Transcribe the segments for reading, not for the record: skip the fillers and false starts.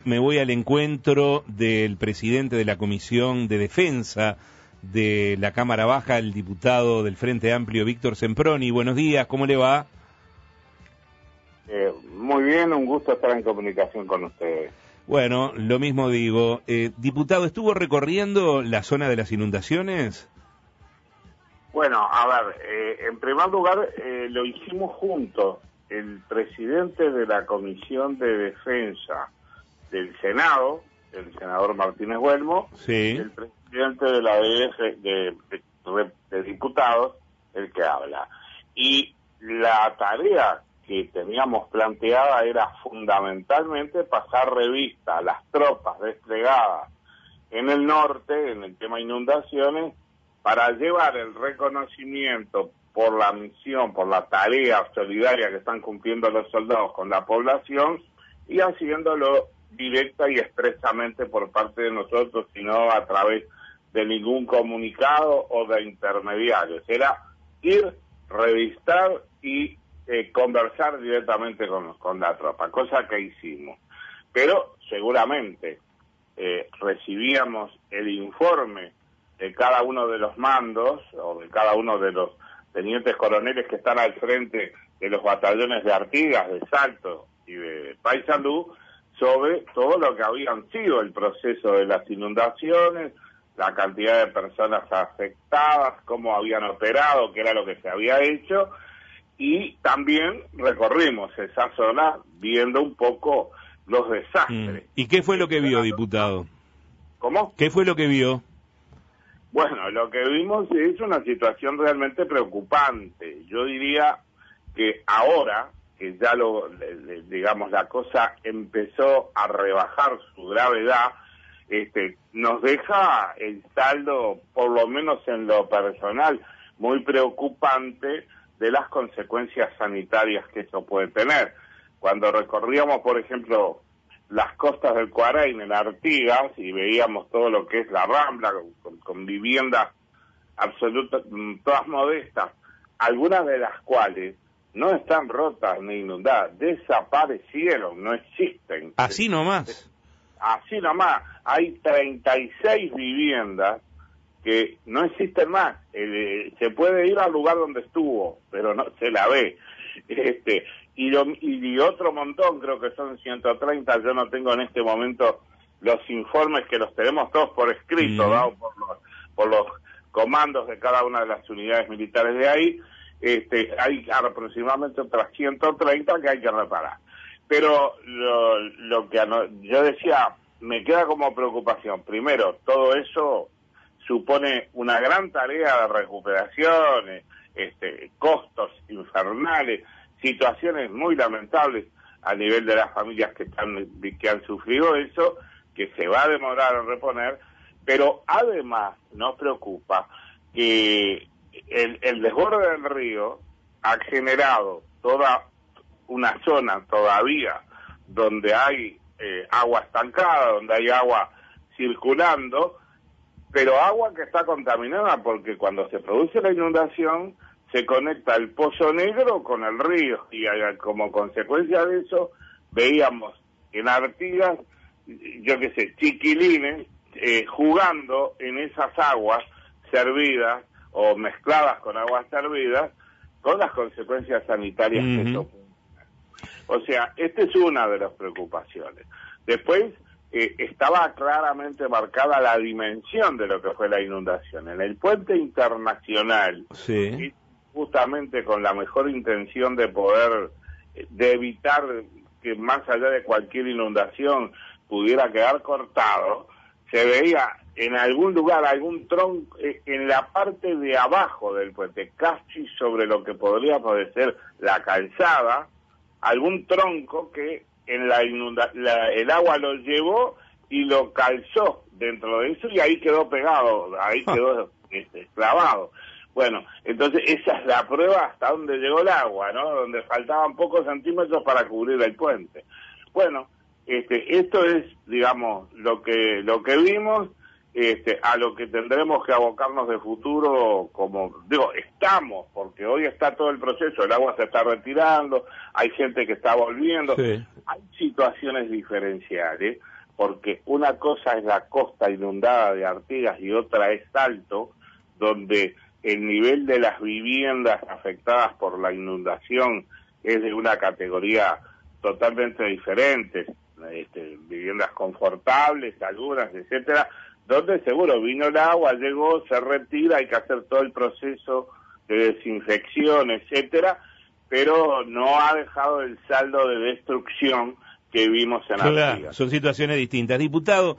me voy al encuentro del presidente de la Comisión de Defensa de la Cámara Baja, el diputado del Frente Amplio, Víctor Semproni. Buenos días, ¿cómo le va? Muy bien, un gusto estar en comunicación con ustedes. Bueno, lo mismo digo. Diputado, ¿estuvo recorriendo la zona de las inundaciones? Bueno, a ver, en primer lugar, lo hicimos juntos. El presidente de la Comisión de Defensa del Senado, el senador Martínez Huelmo, Sí. Y el presidente de la de Diputados, el que habla. Y la tarea que teníamos planteada era fundamentalmente pasar revista a las tropas desplegadas en el norte, en el tema inundaciones, para llevar el reconocimiento por la misión, por la tarea solidaria que están cumpliendo los soldados con la población y haciéndolo directa y expresamente por parte de nosotros, sino a través de ningún comunicado o de intermediarios. Era ir, revistar y conversar directamente con la tropa, cosa que hicimos. Pero seguramente recibíamos el informe de cada uno de los mandos o de cada uno de los tenientes coroneles que están al frente de los batallones de Artigas, de Salto y de Paysandú, sobre todo lo que habían sido el proceso de las inundaciones, la cantidad de personas afectadas, cómo habían operado, qué era lo que se había hecho, y también recorrimos esa zona viendo un poco los desastres. ¿Y qué fue lo que vio, diputado? ¿Cómo? ¿Qué fue lo que vio? Bueno, lo que vimos es una situación realmente preocupante. Yo diría que ahora, que ya digamos, la cosa empezó a rebajar su gravedad, nos deja el saldo, por lo menos en lo personal, muy preocupante de las consecuencias sanitarias que eso puede tener. Cuando recorríamos, por ejemplo, las costas del Cuaraín en Artigas y veíamos todo lo que es la Rambla con viviendas absolutas, todas modestas, algunas de las cuales no están rotas ni inundadas, desaparecieron, no existen. Así nomás. Así nomás, hay 36 viviendas que no existen más. Se puede ir al lugar donde estuvo, pero no se la ve. Y otro montón, creo que son 130, yo no tengo en este momento los informes, que los tenemos todos por escrito, dados por los comandos de cada una de las unidades militares de ahí. Hay aproximadamente otras 130 que hay que reparar. Pero lo que yo decía, me queda como preocupación. Primero, todo eso supone una gran tarea de recuperación, costos infernales, situaciones muy lamentables a nivel de las familias que han sufrido eso, que se va a demorar en reponer, pero además nos preocupa que el desborde del río ha generado toda una zona todavía donde hay agua estancada, donde hay agua circulando, pero agua que está contaminada, porque cuando se produce la inundación se conecta el Pozo Negro con el río, y como consecuencia de eso veíamos en Artigas, yo qué sé, chiquilines jugando en esas aguas servidas o mezcladas con aguas servidas, con las consecuencias sanitarias que eso puede tener. O sea, esta es una de las preocupaciones. Después estaba claramente marcada la dimensión de lo que fue la inundación. En el puente internacional, sí, justamente con la mejor intención de evitar que más allá de cualquier inundación pudiera quedar cortado, se veía en algún lugar, algún tronco, en la parte de abajo del puente, casi sobre lo que podría parecer la calzada, algún tronco que en el agua lo llevó y lo calzó dentro de eso, y ahí quedó pegado, ahí quedó clavado. Bueno, entonces esa es la prueba hasta donde llegó el agua, ¿no? Donde faltaban pocos centímetros para cubrir el puente. Bueno, esto es, digamos, lo que vimos, a lo que tendremos que abocarnos de futuro, como digo, estamos, porque hoy está todo el proceso, el agua se está retirando, hay gente que está volviendo, sí. Hay situaciones diferenciales, porque una cosa es la costa inundada de Artigas y otra es Salto, donde el nivel de las viviendas afectadas por la inundación es de una categoría totalmente diferente, viviendas confortables, algunas, etcétera, donde seguro vino el agua, llegó, se retira, hay que hacer todo el proceso de desinfección, etcétera, pero no ha dejado el saldo de destrucción que vimos en Artigas. Son situaciones distintas. Diputado,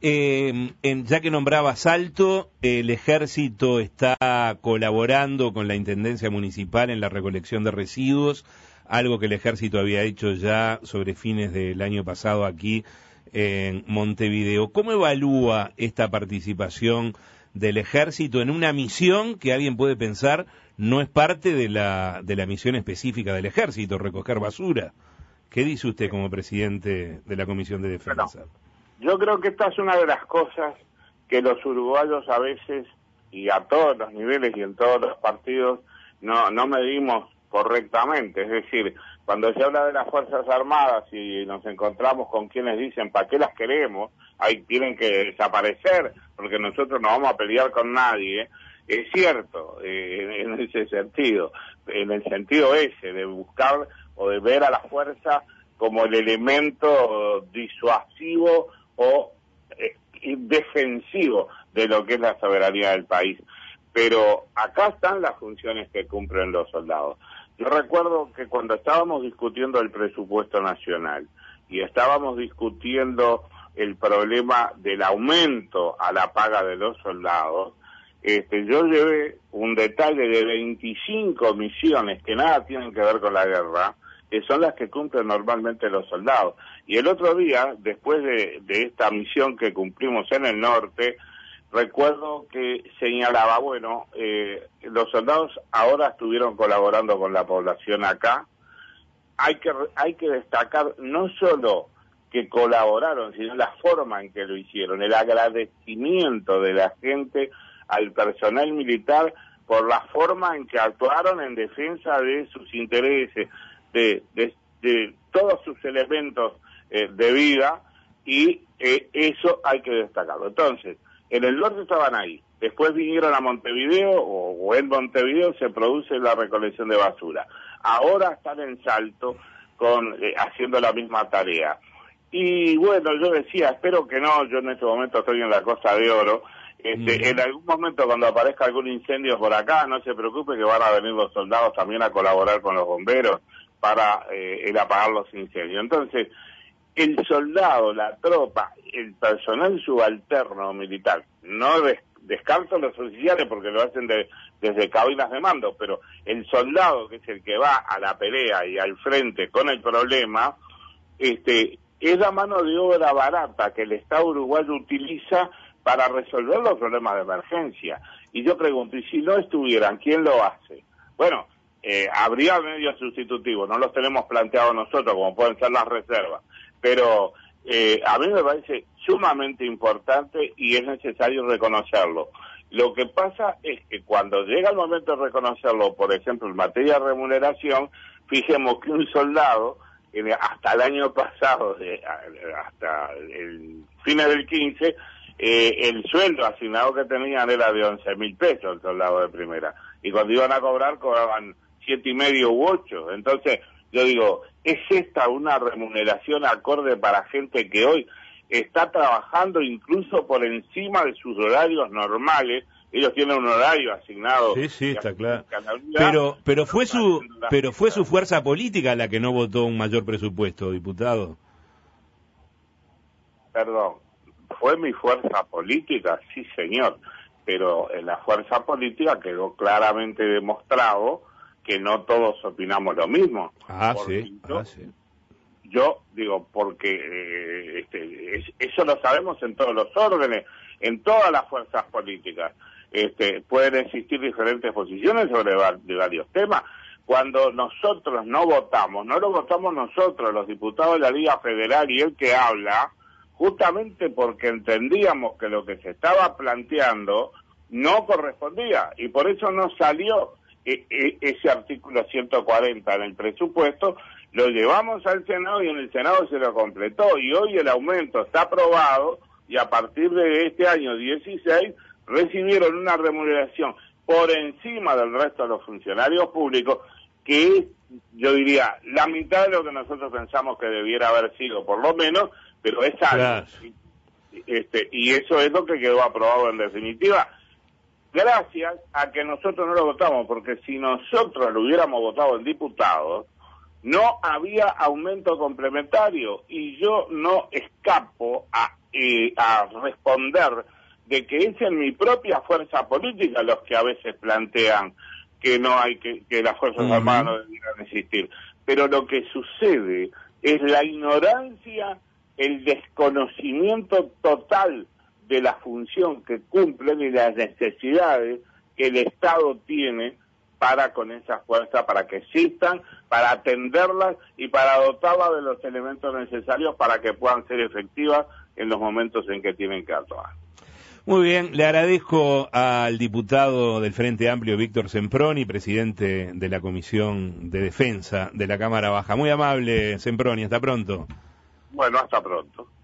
ya que nombraba Salto, el Ejército está colaborando con la Intendencia Municipal en la recolección de residuos, algo que el Ejército había hecho ya sobre fines del año pasado aquí en Montevideo. ¿Cómo evalúa esta participación del Ejército en una misión que alguien puede pensar no es parte de la misión específica del Ejército, recoger basura? ¿Qué dice usted como presidente de la Comisión de Defensa? Bueno, yo creo que esta es una de las cosas que los uruguayos a veces, y a todos los niveles y en todos los partidos, no medimos correctamente. Es decir, cuando se habla de las Fuerzas Armadas y nos encontramos con quienes dicen ¿para qué las queremos? Ahí tienen que desaparecer porque nosotros no vamos a pelear con nadie. Es cierto, en ese sentido, en el sentido ese de buscar o de ver a la fuerza como el elemento disuasivo o defensivo de lo que es la soberanía del país. Pero acá están las funciones que cumplen los soldados. Yo recuerdo que cuando estábamos discutiendo el presupuesto nacional y estábamos discutiendo el problema del aumento a la paga de los soldados, yo llevé un detalle de 25 misiones que nada tienen que ver con la guerra, que son las que cumplen normalmente los soldados. Y el otro día, después de esta misión que cumplimos en el norte, recuerdo que señalaba, bueno, los soldados ahora estuvieron colaborando con la población acá. Hay que destacar no solo que colaboraron, sino la forma en que lo hicieron, el agradecimiento de la gente al personal militar por la forma en que actuaron en defensa de sus intereses, de todos sus elementos de vida, y eso hay que destacarlo. Entonces, en el norte estaban ahí, después vinieron a Montevideo, o en Montevideo se produce la recolección de basura. Ahora están en Salto haciendo la misma tarea. Y bueno, yo decía, espero que no, yo en este momento estoy en la Costa de Oro, en algún momento cuando aparezca algún incendio por acá, no se preocupe que van a venir los soldados también a colaborar con los bomberos para apagar los incendios. Entonces, el soldado, la tropa, el personal subalterno militar, no descarto los oficiales porque lo hacen desde cabinas de mando, pero el soldado, que es el que va a la pelea y al frente con el problema, es la mano de obra barata que el Estado uruguayo utiliza para resolver los problemas de emergencia. Y yo pregunto, ¿y si no estuvieran, quién lo hace? Bueno, habría medios sustitutivos, no los tenemos planteados nosotros, como pueden ser las reservas, pero a mí me parece sumamente importante y es necesario reconocerlo. Lo que pasa es que cuando llega el momento de reconocerlo, por ejemplo, en materia de remuneración, fijemos que un soldado, hasta el año pasado, hasta el fines del 15, el sueldo asignado que tenían era de 11.000 pesos el soldado de primera, y cuando iban a cobrar cobraban 7,5 u 8. Entonces yo digo, ¿es esta una remuneración acorde para gente que hoy está trabajando incluso por encima de sus horarios normales? Ellos tienen un horario asignado. Sí, está claro. Pero fue su fuerza política la que no votó un mayor presupuesto, diputado. Perdón. ¿Fue mi fuerza política? Sí, señor, pero en la fuerza política quedó claramente demostrado que no todos opinamos lo mismo. Sí. Yo digo, porque eso lo sabemos en todos los órdenes, en todas las fuerzas políticas. Pueden existir diferentes posiciones sobre varios temas. Cuando nosotros no votamos, no lo votamos nosotros, los diputados de la Liga Federal y el que habla, justamente porque entendíamos que lo que se estaba planteando no correspondía, y por eso no salió ese artículo 140 en el presupuesto, Lo llevamos al Senado y en el Senado se lo completó, y hoy el aumento está aprobado, y a partir de este año 16 recibieron una remuneración por encima del resto de los funcionarios públicos, que es, yo diría, la mitad de lo que nosotros pensamos que debiera haber sido, por lo menos, pero es algo. Claro. Y eso es lo que quedó aprobado en definitiva, gracias a que nosotros no lo votamos, porque si nosotros lo hubiéramos votado en diputados, no había aumento complementario, y yo no escapo a responder de que es en mi propia fuerza política los que a veces plantean que no hay que las Fuerzas Armadas no debieran existir. Pero lo que sucede es la ignorancia, el desconocimiento total de la función que cumplen y las necesidades que el Estado tiene para con esas fuerzas, para que existan, para atenderlas y para dotarlas de los elementos necesarios para que puedan ser efectivas en los momentos en que tienen que actuar. Muy bien, le agradezco al diputado del Frente Amplio, Víctor Semproni, presidente de la Comisión de Defensa de la Cámara Baja. Muy amable, Semproni, hasta pronto. Bueno, hasta pronto.